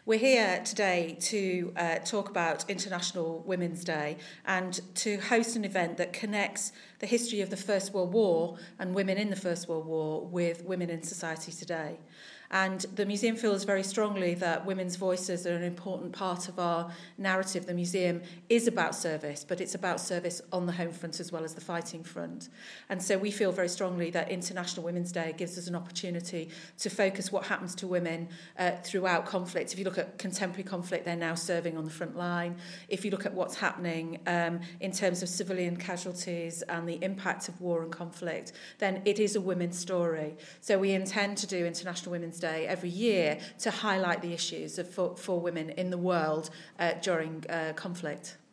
We're here today to talk about International Women's Day and to host an event that connects the history of the First World War and women in the First World War with women in society today. And the museum feels very strongly that women's voices are an important part of our narrative. The museum is about service, but it's about service on the home front as well as the fighting front. And so we feel very strongly that International Women's Day gives us an opportunity to focus what happens to women throughout conflict. If you look at contemporary conflict, they're now serving on the front line. If you look at what's happening in terms of civilian casualties and the impact of war and conflict, then it is a women's story. So we intend to do International Women's Day every year to highlight the issues for women in the world during conflict.